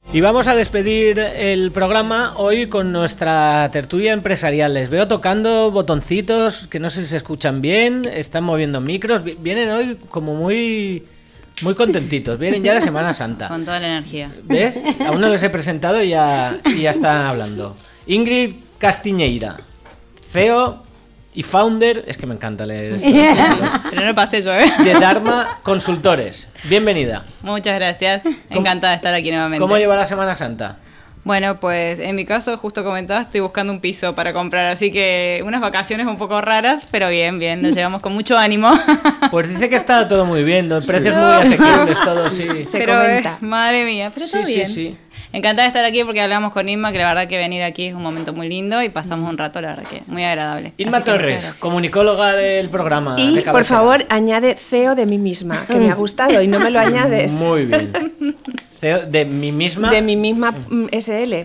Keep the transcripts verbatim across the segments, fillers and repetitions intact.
Y vamos a despedir el programa hoy con nuestra tertulia empresarial. Les veo tocando botoncitos que no sé si se escuchan bien, están moviendo micros, vienen hoy como muy muy contentitos, vienen ya de Semana Santa. Con toda la energía. ¿Ves? Aún no les he presentado y ya, y ya están hablando. Ingrid Castiñeira, C E O y founder, es que me encanta leer estos títulos, pero no pasé yo, ¿eh? de Dharma Consultores. Bienvenida. Muchas gracias, encantada de estar aquí nuevamente. ¿Cómo lleva la Semana Santa? Bueno, pues en mi caso, justo comentaba, estoy buscando un piso para comprar, así que unas vacaciones un poco raras, pero bien, bien, nos llevamos con mucho ánimo. Pues dice que está todo muy bien, los precios sí. muy asequibles, todo, sí. Se pero comenta. Eh, madre mía, pero todo sí, bien. Sí, sí. Encantada de estar aquí porque hablamos con Inma, que la verdad que venir aquí es un momento muy lindo y pasamos un rato, la verdad que muy agradable. Inma Torres, comunicóloga del programa. Y, de por favor, añade C E O de mí misma, que me ha gustado y no me lo añades. Muy bien. C E O de mí misma. De mi misma S L.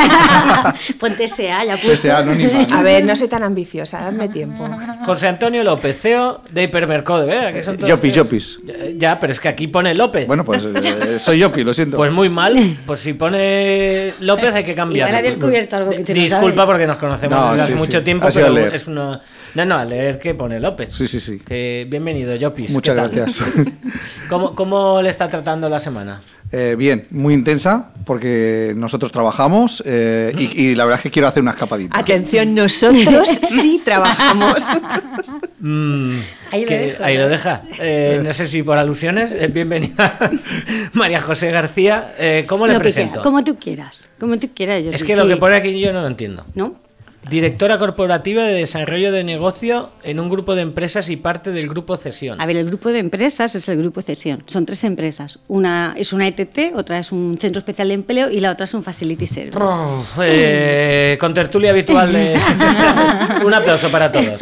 Ponte S A, ya puesto. S A anónima. A ver, no soy tan ambiciosa, dadme tiempo. José Antonio López, C E O de Hipermercado, ¿eh? Que son todos Yopis, Yopis. Ya, ya, pero es que aquí pone López. Bueno, pues eh, soy Yopi, lo siento. Pues muy mal, pues si pone López hay que cambiarlo. Igual ha descubierto algo que tú no Disculpa sabes. porque nos conocemos No, desde hace sí, mucho sí. tiempo, Ha sido pero a leer. es uno... No, no, a leer que pone López. Sí, sí, sí. Que bienvenido, Yopis. Muchas ¿Qué tal? gracias. ¿Cómo, ¿Cómo le está tratando la semana? Eh, bien, muy intensa, porque nosotros trabajamos eh, y, y la verdad es que quiero hacer una escapadita. Atención, nosotros sí trabajamos. Mm, Ahí lo que- dejo, ahí ¿no? lo deja. Eh, no sé si por alusiones. Eh, bienvenida, María José García. Eh, ¿Cómo le Lo que presento? quieras, como tú quieras. Como tú quieras. Yo Es sí, que lo sí. que pone aquí yo no lo entiendo. ¿No? Directora corporativa de desarrollo de negocio en un grupo de empresas y parte del grupo Cesión. A ver, el grupo de empresas es el grupo Cesión. Son tres empresas. Una es una E T T, otra es un centro especial de empleo y la otra es un facility service. Oh, eh, con tertulia habitual de... Un aplauso para todos.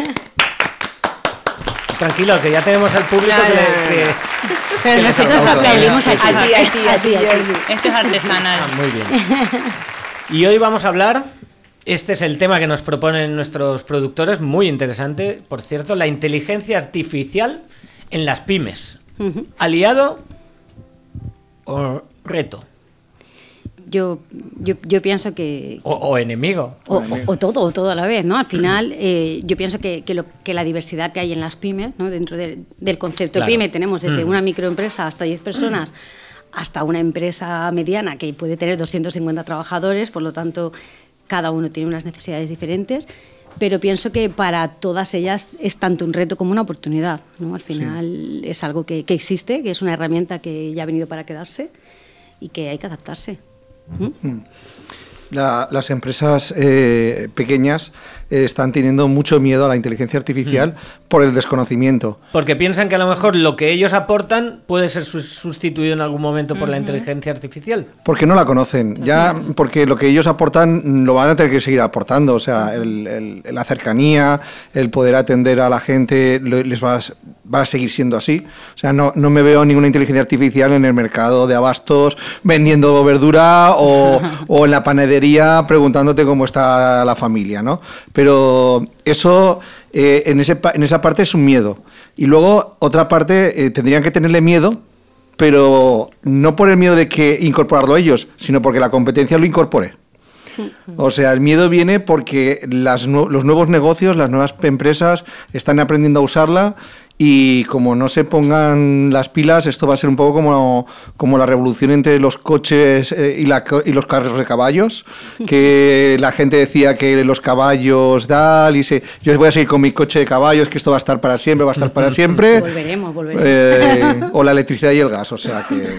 Tranquilo, que ya tenemos al público Claro. que, que- Pero que les nosotros te aplaude. aplaudimos a ti. A ti, a ti, a ti, Jordi. Esto es artesanal. Ah, muy bien. Y hoy vamos a hablar, este es el tema que nos proponen nuestros productores, muy interesante, por cierto, la inteligencia artificial en las pymes. Ujú. ¿Aliado o reto? Yo, yo, yo pienso que... O, o enemigo. O, o- o todo, o todo a la vez, ¿no? Al final, eh, yo pienso que, que, lo, que la diversidad que hay en las pymes, ¿no? Dentro de- del concepto Claro. pyme, tenemos desde Mm. una microempresa hasta diez personas, hasta una empresa mediana que puede tener doscientos cincuenta trabajadores, por lo tanto, cada uno tiene unas necesidades diferentes, pero pienso que para todas ellas es tanto un reto como una oportunidad, ¿no? Al final es algo que, que existe, que es una herramienta que ya ha venido para quedarse y que hay que adaptarse. ¿Mm? La- las empresas eh, pequeñas eh, están teniendo mucho miedo a la inteligencia artificial por el desconocimiento. Porque piensan que a lo mejor lo que ellos aportan puede ser sus- sustituido en algún momento por la inteligencia artificial. Porque no la conocen, ya porque lo que ellos aportan lo van a tener que seguir aportando, o sea, el- el- la cercanía, el poder atender a la gente, lo- les va a, s- va a seguir siendo así. O sea, no, no me veo ninguna inteligencia artificial en el mercado de abastos vendiendo verdura o, o en la panadería preguntándote cómo está la familia, ¿no? Pero eso, eh, en, ese, pa- en esa parte es un miedo. Y luego, otra parte, eh, tendrían que tenerle miedo, pero no por el miedo de que incorporarlo ellos, sino porque la competencia lo incorpore. O sea, el miedo viene porque las nue- los nuevos negocios, las nuevas empresas están aprendiendo a usarla y como no se pongan las pilas, esto va a ser un poco como, como la revolución entre los coches eh, y, la co- y los carros de caballos, que la gente decía que los caballos tal, y se, yo voy a seguir con mi coche de caballos, que esto va a estar para siempre, va a estar para siempre. Volveremos, volveremos. Eh, o la electricidad y el gas, o sea que...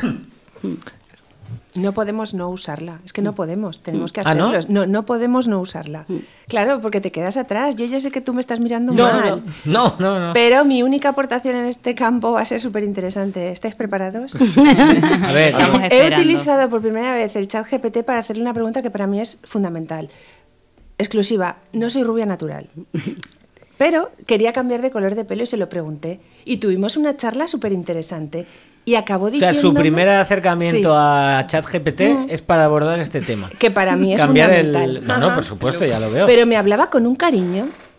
No podemos no usarla, es que no podemos, tenemos que ¿Ah, no? hacerlo. No, no podemos no usarla. Claro, porque te quedas atrás. Yo ya sé que tú me estás mirando No, mal. no, no, no. Pero mi única aportación en este campo va a ser súper interesante. ¿Estáis preparados? A ver, Estamos He esperando. utilizado por primera vez el chat G P T para hacerle una pregunta que para mí es fundamental. Exclusiva, no soy rubia natural. Pero quería cambiar de color de pelo y se lo pregunté. Y tuvimos una charla súper interesante. Y acabó o sea, diciendo... su primer acercamiento a ChatGPT es para abordar este tema. Que para mí es Cambiar fundamental. el... No, no, Ajá. por supuesto, ya lo veo. Pero me hablaba con un cariño.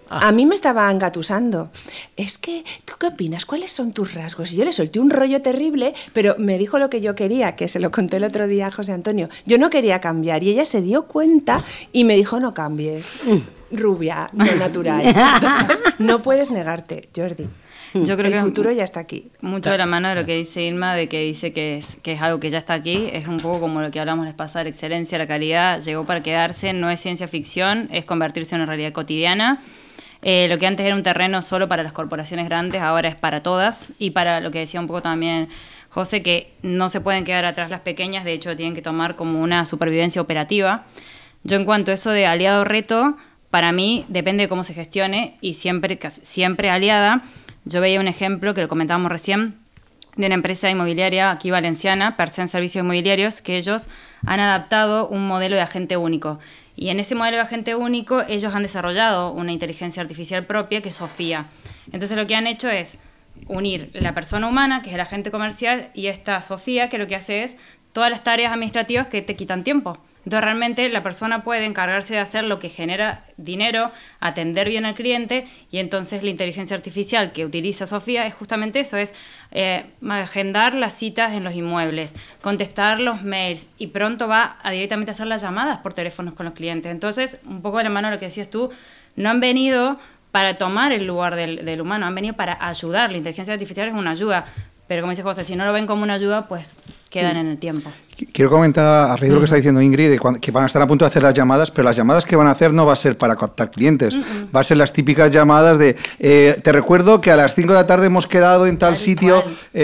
A mí me estaba engatusando. Es que, ¿tú qué opinas? ¿Cuáles son tus rasgos? Y yo le solté un rollo terrible, pero me dijo lo que yo quería, que se lo conté el otro día a José Antonio. Yo no quería cambiar y ella se dio cuenta y me dijo, no cambies. Rubia, no natural. Entonces, no puedes negarte, Jordi. Yo creo el que futuro ya está aquí. Mucho de la mano de lo que dice Irma, de que dice que es, que es algo que ya está aquí, es un poco como lo que hablamos la vez pasada, la excelencia, la calidad, llegó para quedarse, no es ciencia ficción, es convertirse en una realidad cotidiana. Eh, lo que antes era un terreno solo para las corporaciones grandes, ahora es para todas, y para lo que decía un poco también José, que no se pueden quedar atrás las pequeñas, de hecho tienen que tomar como una supervivencia operativa. Yo en cuanto a eso de aliado-reto, para mí depende de cómo se gestione, y siempre, siempre aliada. Yo veía un ejemplo, que lo comentábamos recién, de una empresa inmobiliaria aquí valenciana, Persen Servicios Inmobiliarios, que ellos han adaptado un modelo de agente único. Y en ese modelo de agente único ellos han desarrollado una inteligencia artificial propia que es Sofía. Entonces lo que han hecho es unir la persona humana, que es el agente comercial, y esta Sofía, que lo que hace es todas las tareas administrativas que te quitan tiempo. Entonces realmente la persona puede encargarse de hacer lo que genera dinero, atender bien al cliente, y entonces la inteligencia artificial que utiliza Sofía es justamente eso, es eh, agendar las citas en los inmuebles, contestar los mails, y pronto va a directamente hacer las llamadas por teléfonos con los clientes. Entonces, un poco de la mano de lo que decías tú, no han venido para tomar el lugar del, del humano, han venido para ayudar. La inteligencia artificial es una ayuda, pero como dice José, si no lo ven como una ayuda, pues quedan en el tiempo. Quiero comentar a raíz de lo que está diciendo Ingrid, de cuando, que van a estar a punto de hacer las llamadas, pero las llamadas que van a hacer no va a ser para captar clientes, uh-uh. va a ser las típicas llamadas de eh, te recuerdo que a las cinco de la tarde hemos quedado en tal, tal sitio,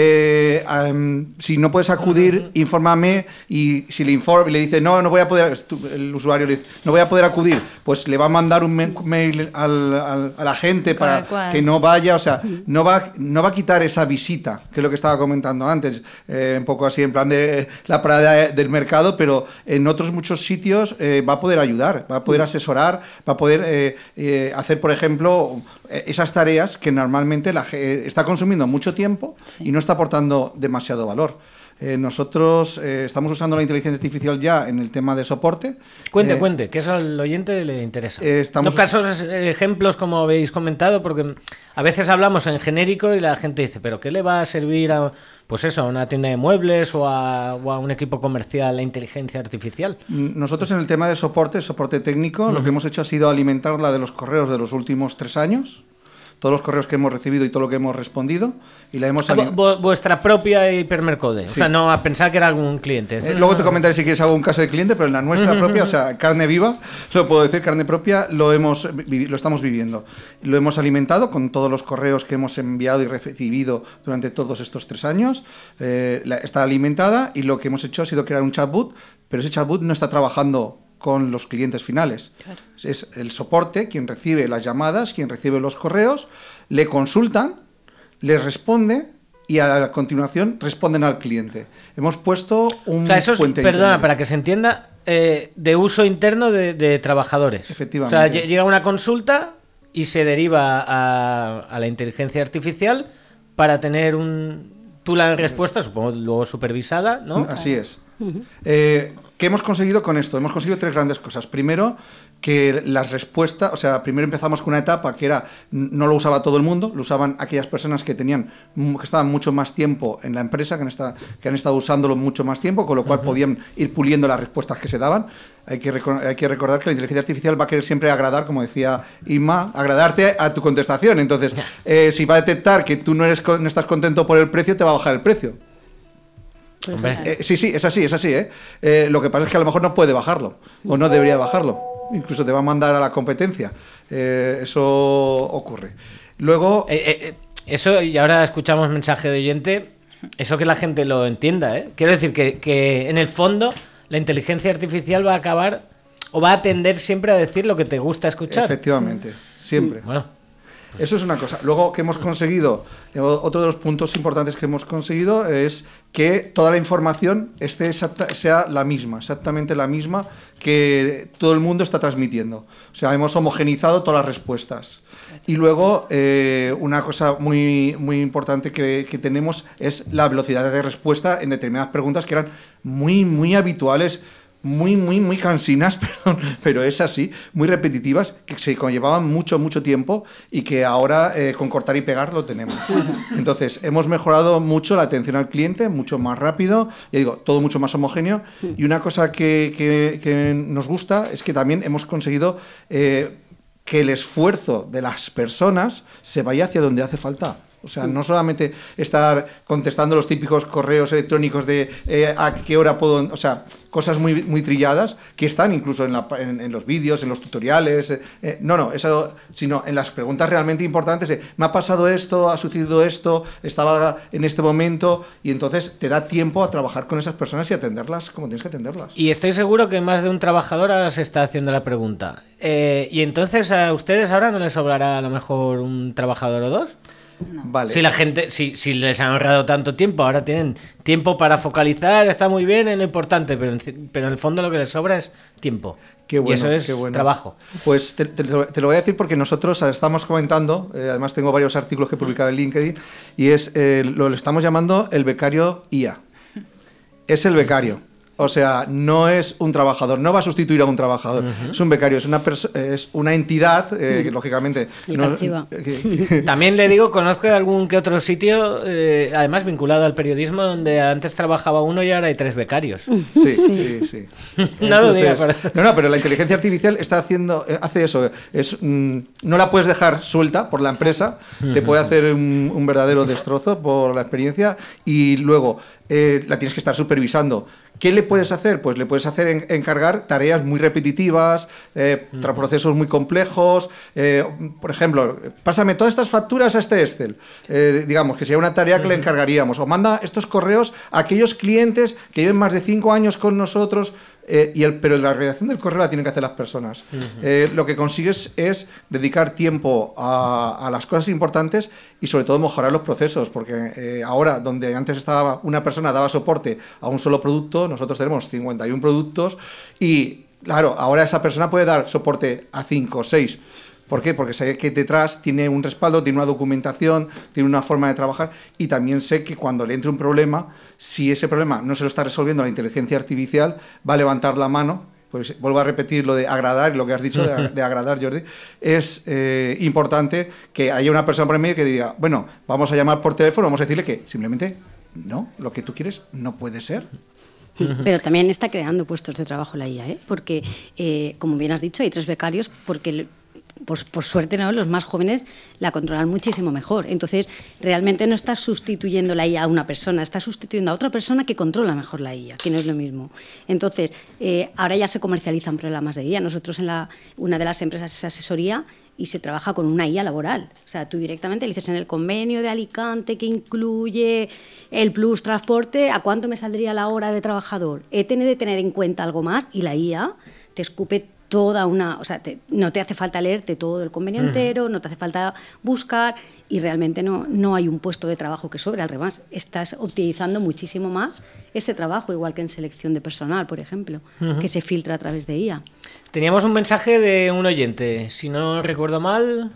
eh, um, si no puedes acudir, uh-huh. infórmame, y si le informa y le dice no, no voy a poder, el usuario le dice no voy a poder acudir, pues le va a mandar un mail al, al, a la gente para que no vaya, o sea, no va, no va a quitar esa visita, que es lo que estaba comentando antes, eh, un poco así en plan de la parada del mercado, pero en otros muchos sitios eh, va a poder ayudar, va a poder asesorar, va a poder eh, eh, hacer, por ejemplo, esas tareas que normalmente la, eh, está consumiendo mucho tiempo y no está aportando demasiado valor. Eh, nosotros eh, estamos usando la inteligencia artificial ya en el tema de soporte. Cuente, eh, cuente, que eso al oyente le interesa. Eh, estamos... No casos, ejemplos como habéis comentado, porque a veces hablamos en genérico y la gente dice, ¿pero qué le va a servir a, pues eso, a una tienda de muebles o a, o a un equipo comercial la inteligencia artificial? Nosotros en el tema de soporte, soporte técnico, uh-huh. lo que hemos hecho ha sido alimentar la de los correos de los últimos tres años. Todos los correos que hemos recibido y todo lo que hemos respondido, y la hemos... Ah, vu- vuestra propia Hipermercode, sí. O sea, no a pensar que era algún cliente. Eh, luego te comentaré si quieres algún caso de cliente, pero en la nuestra propia, o sea, carne viva, lo puedo decir, carne propia, lo hemos lo estamos viviendo. Lo hemos alimentado con todos los correos que hemos enviado y recibido durante todos estos tres años. Eh, la, está alimentada, y lo que hemos hecho ha sido crear un chatbot, pero ese chatbot no está trabajando con los clientes finales. Claro. Es el soporte quien recibe las llamadas, quien recibe los correos, le consultan, le responde y a la continuación responden al cliente. Hemos puesto un o sea, eso es, puente perdona, intermedio. Para que se entienda, eh, de uso interno de, de trabajadores. Efectivamente. O sea, llega una consulta y se deriva a, a la inteligencia artificial para tener un... Tú la respuesta, supongo, luego supervisada, ¿no? Así es. Uh-huh. Eh, ¿Qué hemos conseguido con esto? Hemos conseguido tres grandes cosas. Primero, que las respuestas, o sea, primero empezamos con una etapa que era, no lo usaba todo el mundo, lo usaban aquellas personas que tenían, que estaban mucho más tiempo en la empresa, que han estado, que han estado usándolo mucho más tiempo, con lo cual uh-huh. podían ir puliendo las respuestas que se daban. Hay que, hay que recordar que la inteligencia artificial va a querer siempre agradar, como decía Inma, agradarte a tu contestación. Entonces, eh, si va a detectar que tú no, eres, no estás contento por el precio, te va a bajar el precio. Eh, sí, sí, es así, es así, ¿eh? ¿eh? Lo que pasa es que a lo mejor no puede bajarlo, o no debería bajarlo. Incluso te va a mandar a la competencia. Eh, eso ocurre. Luego... Eh, eh, eso, y ahora escuchamos mensaje de oyente, eso que la gente lo entienda, ¿eh? Quiero decir que, que en el fondo la inteligencia artificial va a acabar, o va a tender siempre a decir lo que te gusta escuchar. Efectivamente, siempre. Bueno. Eso es una cosa. Luego, que hemos conseguido, otro de los puntos importantes que hemos conseguido es que toda la información esté exacta, sea la misma, exactamente la misma que todo el mundo está transmitiendo. O sea, hemos homogenizado todas las respuestas. Y luego, eh, una cosa muy, muy importante que, que tenemos es la velocidad de respuesta en determinadas preguntas que eran muy, muy habituales. muy, muy, muy cansinas, perdón, pero es así, muy repetitivas, que se conllevaban mucho, mucho tiempo y que ahora eh, con cortar y pegar lo tenemos. Entonces, hemos mejorado mucho la atención al cliente, mucho más rápido, ya digo, todo mucho más homogéneo. Y una cosa que, que, que nos gusta es que también hemos conseguido eh, que el esfuerzo de las personas se vaya hacia donde hace falta. O sea, no solamente estar contestando los típicos correos electrónicos de eh, a qué hora puedo... O sea, cosas muy, muy trilladas que están incluso en, la, en, en los vídeos, en los tutoriales. Eh, eh, no, no, eso, sino en las preguntas realmente importantes. Eh, me ha pasado esto, ha sucedido esto, estaba en este momento, y entonces te da tiempo a trabajar con esas personas y atenderlas como tienes que atenderlas. Y estoy seguro que más de un trabajador ahora se está haciendo la pregunta. Eh, ¿Y entonces a ustedes ahora no les sobrará a lo mejor un trabajador o dos? No. Vale. Si la gente, si, si les han ahorrado tanto tiempo, ahora tienen tiempo para focalizar, está muy bien en lo importante, pero en, pero en el fondo lo que les sobra es tiempo. Qué bueno, y eso es qué bueno. trabajo. Pues te, te, te lo voy a decir porque nosotros estamos comentando, eh, además tengo varios artículos que he publicado en LinkedIn, y es eh, lo, lo estamos llamando el becario I A. Es el becario. O sea, no es un trabajador, no va a sustituir a un trabajador. Uh-huh. Es un becario, es una, es una entidad, eh, que lógicamente... No, que, que... También le digo, conozco de algún que otro sitio, eh, además vinculado al periodismo, donde antes trabajaba uno y ahora hay tres becarios. Sí, sí, sí. no Entonces, lo digas. Para... No, no, pero la inteligencia artificial está haciendo, hace eso. Es, mm, no la puedes dejar suelta por la empresa, uh-huh. Te puede hacer un, un verdadero destrozo por la experiencia, y luego eh, la tienes que estar supervisando. ¿Qué le puedes hacer? Pues le puedes hacer en, encargar tareas muy repetitivas, eh, uh-huh. procesos muy complejos. Eh, por ejemplo, pásame todas estas facturas a este Excel. Eh, digamos que sería una tarea que uh-huh. le encargaríamos. O manda estos correos a aquellos clientes que lleven más de cinco años con nosotros. Eh, y el, pero la redacción del correo la tienen que hacer las personas. Uh-huh. Eh, lo que consigues es dedicar tiempo a, a las cosas importantes y sobre todo mejorar los procesos, porque eh, ahora, donde antes estaba una persona daba soporte a un solo producto, nosotros tenemos cincuenta y uno productos y, claro, ahora esa persona puede dar soporte a cinco o seis. ¿Por qué? Porque sé que detrás tiene un respaldo, tiene una documentación, tiene una forma de trabajar, y también sé que cuando le entre un problema, si ese problema no se lo está resolviendo la inteligencia artificial, va a levantar la mano. Pues vuelvo a repetir lo de agradar, lo que has dicho de, de agradar, Jordi. Es eh, importante que haya una persona por el medio que diga, bueno, vamos a llamar por teléfono, vamos a decirle que simplemente no, lo que tú quieres no puede ser. Pero también está creando puestos de trabajo la I A, ¿eh? Porque, eh, como bien has dicho, hay tres becarios porque... Por, por suerte, ¿no? Los más jóvenes la controlan muchísimo mejor. Entonces, realmente no estás sustituyendo la I A a una persona, estás sustituyendo a otra persona que controla mejor la I A, que no es lo mismo. Entonces, eh, ahora ya se comercializan programas de I A. Nosotros en la, una de las empresas es asesoría y se trabaja con una I A laboral. O sea, tú directamente le dices en el convenio de Alicante que incluye el plus transporte, ¿a cuánto me saldría la hora de trabajador? He tenido de tener en cuenta algo más y la I A te escupe toda una, o sea, te, no te hace falta leerte todo el convenio uh-huh. entero, no te hace falta buscar, y realmente no, no hay un puesto de trabajo que sobre, al revés, estás optimizando muchísimo más ese trabajo, igual que en selección de personal, por ejemplo, uh-huh. que se filtra a través de I A. Teníamos un mensaje de un oyente, si no recuerdo mal.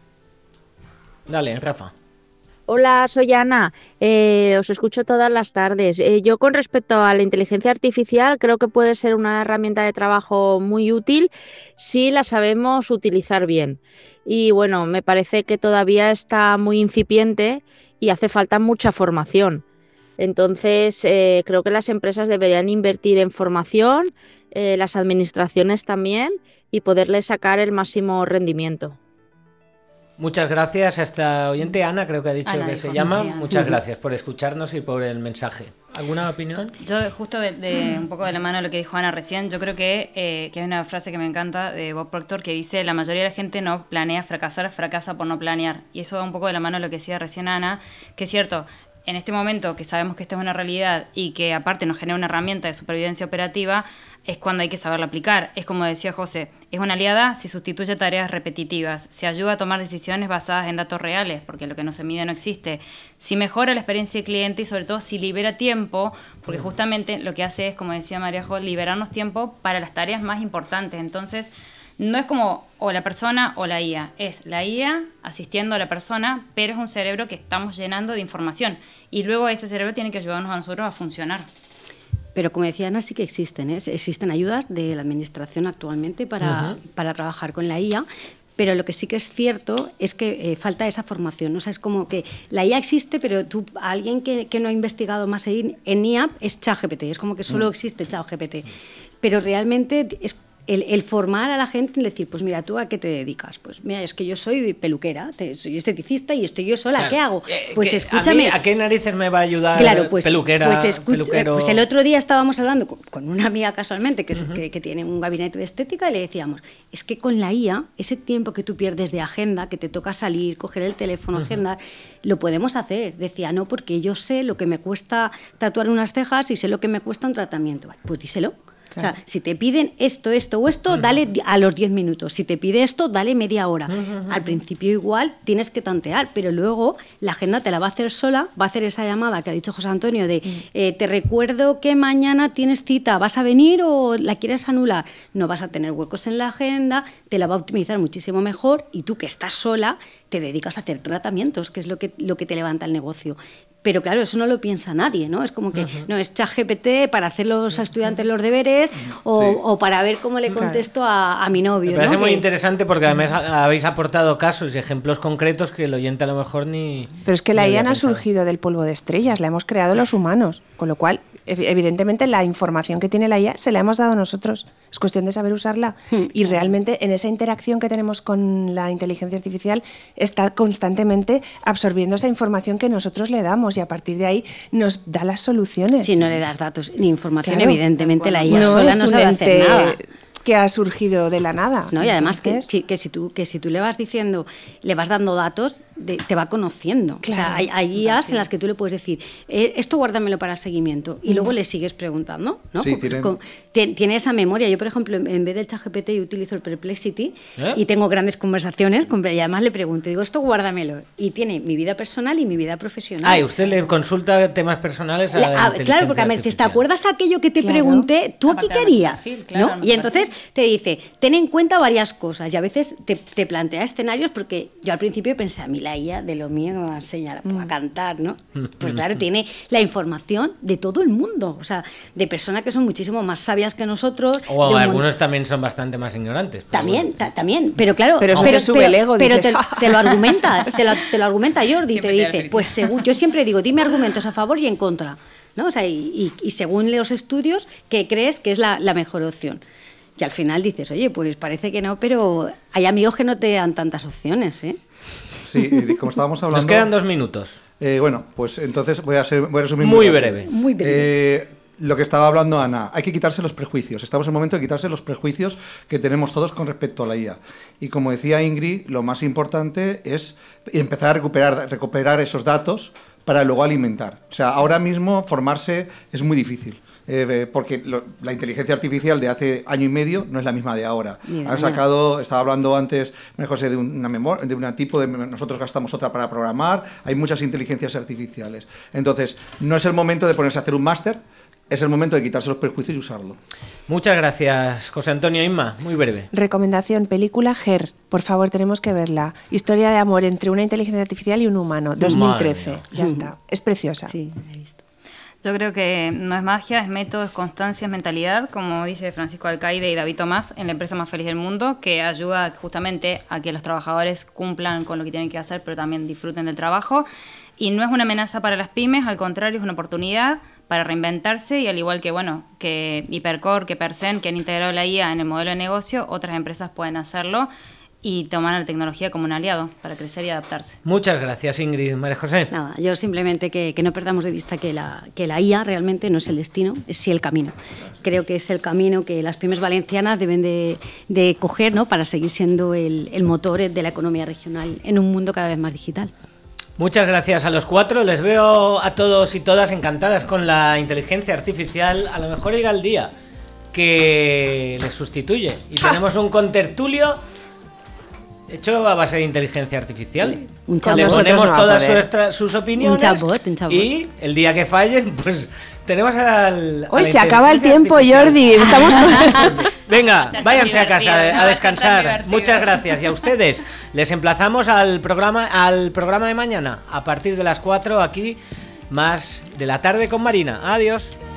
Dale, Rafa. Hola, soy Ana, eh, os escucho todas las tardes. Eh, yo con respecto a la inteligencia artificial creo que puede ser una herramienta de trabajo muy útil si la sabemos utilizar bien. Y bueno, me parece que todavía está muy incipiente y hace falta mucha formación. Entonces, eh, creo que las empresas deberían invertir en formación, eh, las administraciones también, y poderle sacar el máximo rendimiento. Muchas gracias a esta oyente, Ana, creo que ha dicho Ana, que se sí, llama. sí, Muchas gracias por escucharnos y por el mensaje. ¿Alguna opinión? Yo, justo de, de un poco de la mano de lo que dijo Ana recién, yo creo que, eh, que hay una frase que me encanta de Bob Proctor que dice: la mayoría de la gente no planea fracasar, fracasa por no planear. Y eso va un poco de la mano de lo que decía recién Ana, que es cierto, en este momento que sabemos que esta es una realidad y que aparte nos genera una herramienta de supervivencia operativa, es cuando hay que saberla aplicar. Es como decía José, es una aliada si sustituye tareas repetitivas, si ayuda a tomar decisiones basadas en datos reales, porque lo que no se mide no existe, si mejora la experiencia del cliente y sobre todo si libera tiempo, porque justamente lo que hace es, como decía María Jo, liberarnos tiempo para las tareas más importantes. Entonces, no es como o la persona o la I A, es la I A asistiendo a la persona, pero es un cerebro que estamos llenando de información y luego ese cerebro tiene que ayudarnos a nosotros a funcionar. Pero como decía Ana, sí que existen, ¿eh? Existen ayudas de la Administración actualmente para, uh-huh. para trabajar con la I A. Pero lo que sí que es cierto es que eh, falta esa formación, ¿no? O sea, es como que la I A existe, pero tú, alguien que, que no ha investigado más en, en I A es ChatGPT, es como que solo mm. existe ChatGPT. Pero realmente es el, el formar a la gente en decir, pues mira, ¿tú a qué te dedicas? Pues mira, es que yo soy peluquera, te, soy esteticista y estoy yo sola, claro. ¿Qué hago? Pues eh, escúchame. ¿A, mí, ¿A qué narices me va a ayudar claro, pues, peluquera, pues, escucha, peluquero? Pues el otro día estábamos hablando con, con una amiga casualmente que, es, uh-huh. que, que tiene un gabinete de estética y le decíamos, es que con la I A, ese tiempo que tú pierdes de agenda, que te toca salir, coger el teléfono, uh-huh. agendar, lo podemos hacer. Decía, no, porque yo sé lo que me cuesta tatuar unas cejas y sé lo que me cuesta un tratamiento. Vale, pues díselo. Claro. O sea, si te piden esto, esto o esto, uh-huh. dale a los diez minutos. Si te pide esto, dale media hora. Uh-huh. Al principio igual tienes que tantear, pero luego la agenda te la va a hacer sola, va a hacer esa llamada que ha dicho José Antonio de uh-huh. eh, te recuerdo que mañana tienes cita, ¿vas a venir o la quieres anular? No vas a tener huecos en la agenda, te la va a optimizar muchísimo mejor y tú que estás sola te dedicas a hacer tratamientos, que es lo que, lo que te levanta el negocio. Pero claro, eso no lo piensa nadie, ¿no? Es como que, uh-huh. no, es ChatGPT para hacer los estudiantes los deberes o, sí. o para ver cómo le contesto a, a mi novio. Me parece ¿no? muy que... interesante porque además habéis aportado casos y ejemplos concretos que el oyente a lo mejor ni... Pero es que la I A no ha surgido del polvo de estrellas, la hemos creado los humanos, con lo cual, evidentemente, la información que tiene la I A se la hemos dado nosotros. Es cuestión de saber usarla. Hmm. Y realmente, en esa interacción que tenemos con la inteligencia artificial, está constantemente absorbiendo esa información que nosotros le damos y a partir de ahí nos da las soluciones. Si no le das datos ni información, claro. evidentemente la I A no sola es no sabe hacer nada. Que ha surgido de la nada. No, y además que, que, que, si tú, que si tú le vas diciendo, le vas dando datos, de, te va conociendo. Claro, o sea, hay, hay I As sí. en las que tú le puedes decir, eh, esto guárdamelo para seguimiento, y mm. luego le sigues preguntando, ¿no? Sí, tiene... Con, tiene, tiene esa memoria. Yo, por ejemplo, en vez del ChatGPT, yo utilizo el Perplexity ¿Eh? y tengo grandes conversaciones, con, y además le pregunto, digo, esto guárdamelo. Y tiene mi vida personal y mi vida profesional. Ah, y usted le consulta temas personales a la, la Claro, porque a veces, ¿te acuerdas aquello que te claro. pregunté? ¿Tú aquí qué harías? Sí, claro, ¿no? Y entonces te dice, ten en cuenta varias cosas y a veces te, te plantea escenarios porque yo al principio pensé, a mí la I A de lo mío me va a enseñar a, a cantar, ¿no? Pues claro, tiene la información de todo el mundo, o sea, de personas que son muchísimo más sabias que nosotros. O algunos mon... también son bastante más ignorantes. También, bueno. ta, también, pero claro, pero, pero, te sube pero, el ego, pero dices, te, te lo argumenta, te lo, te lo argumenta Jordi, siempre te dice, pues según, yo siempre digo, dime argumentos a favor y en contra, ¿no? O sea, y, y, y según los estudios, ¿qué crees que es la, la mejor opción? Y al final dices, oye, pues parece que no, pero hay amigos que no te dan tantas opciones, ¿eh? Sí, como estábamos hablando... Nos quedan dos minutos. Eh, bueno, pues entonces voy a, ser, voy a resumir muy, muy breve. Muy breve. Eh, lo que estaba hablando Ana, hay que quitarse los prejuicios. Estamos en el momento de quitarse los prejuicios que tenemos todos con respecto a la I A. Y como decía Ingrid, lo más importante es empezar a recuperar, recuperar esos datos para luego alimentar. O sea, ahora mismo formarse es muy difícil. Eh, porque lo, la inteligencia artificial de hace año y medio no es la misma de ahora. Mira, Han sacado, mira. estaba hablando antes, José, de una memoria, de un tipo de nosotros gastamos otra para programar, hay muchas inteligencias artificiales. Entonces, no es el momento de ponerse a hacer un máster, es el momento de quitarse los prejuicios y usarlo. Muchas gracias, José Antonio. Inma, muy breve. Recomendación, película Her, por favor, tenemos que verla. Historia de amor entre una inteligencia artificial y un humano, dos mil trece. Ya está, es preciosa. Sí, la he visto. Yo creo que no es magia, es método, es constancia, es mentalidad, como dice Francisco Alcaide y David Tomás en La empresa más feliz del mundo, que ayuda justamente a que los trabajadores cumplan con lo que tienen que hacer, pero también disfruten del trabajo. Y no es una amenaza para las pymes, al contrario, es una oportunidad para reinventarse y al igual que, bueno, que Hipercore, que Persen, que han integrado la I A en el modelo de negocio, otras empresas pueden hacerlo y tomar la tecnología como un aliado para crecer y adaptarse. Muchas gracias, Ingrid. María José. Nada, yo simplemente que, que no perdamos de vista que la, que la I A realmente no es el destino, es sí el camino. Creo que es el camino que las pymes valencianas deben de, de coger, ¿no?, para seguir siendo el, el motor de la economía regional en un mundo cada vez más digital. Muchas gracias a los cuatro. Les veo a todos y todas encantadas con la inteligencia artificial. A lo mejor llega el día que les sustituye y tenemos un contertulio hecho a base de inteligencia artificial. Un chatbot. Le ponemos no todas sus, sus opiniones. Un chatbot, un chatbot. Y el día que fallen, pues tenemos al... Hoy se acaba el tiempo, Jordi. Estamos con... Venga, váyanse a casa a descansar. Muchas gracias. Y a ustedes les emplazamos al programa, al programa de mañana a partir de las cuatro aquí, más de la tarde con Marina. Adiós.